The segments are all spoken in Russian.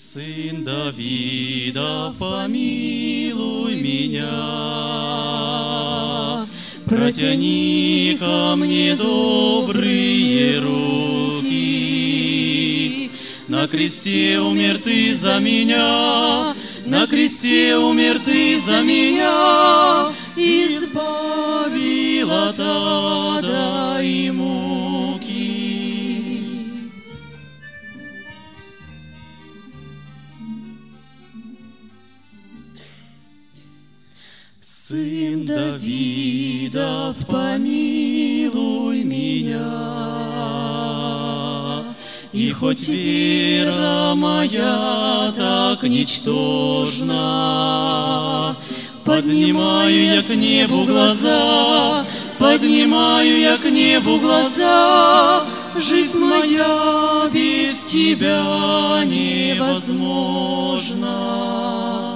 Сын Давидов, помилуй меня, протяни ко мне добрые руки. На кресте умер ты за меня, на кресте умер ты за меня, избавил от ада и муки. Сын Давидов, помилуй меня, и хоть вера моя так ничтожна, поднимаю я к небу глаза, поднимаю я к небу глаза, жизнь моя без тебя невозможна.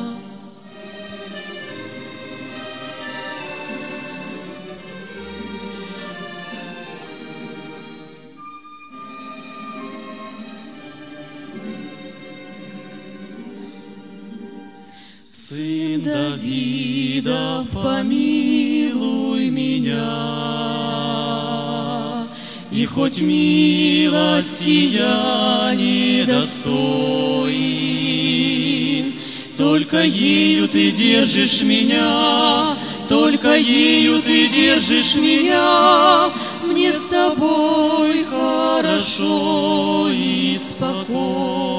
Сын Давидов, помилуй меня, и хоть милости я недостоин, только ею ты держишь меня, только ею ты держишь меня, мне с тобой хорошо и спокойно.